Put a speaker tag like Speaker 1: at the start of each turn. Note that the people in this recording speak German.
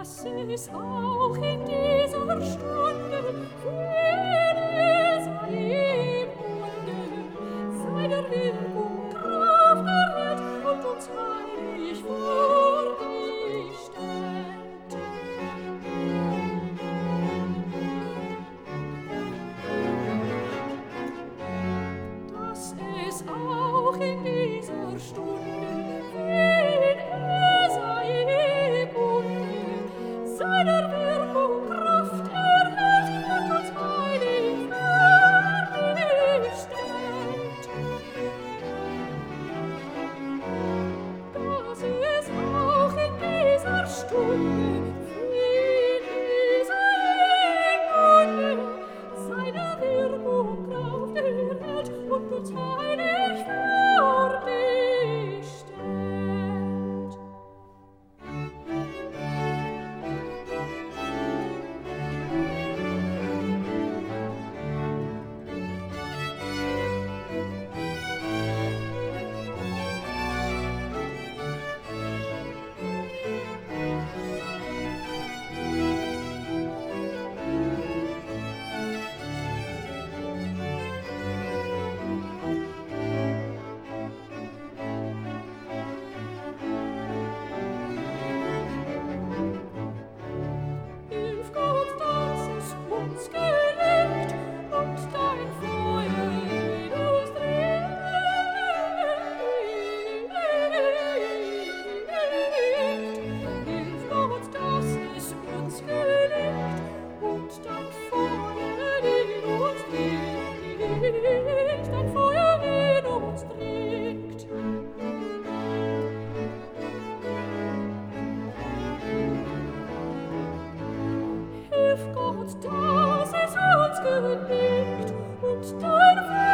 Speaker 1: es auch in dieser Stunde viele sei im Munde, seiner Wirkung Kraft erhält und uns heilig vor dich stellt. Dass es auch in dieser Stunde wen er sei im Munde, seiner Wirkung Kraft erhält und uns heilig vor dich stellt. Dass es auch in dieser Stunde wen er sei im Munde, seiner Wirkung Kraft erhält und uns heilig vor dich stellt. Hilf Gott, dass es uns gelingt und dein Feuer in uns dringt. Hilf Gott, dass es uns gelingt und dein Feuer in uns dringt. Dein Feuer in uns dringt. Hilf Gott, dass es uns gelingt und dein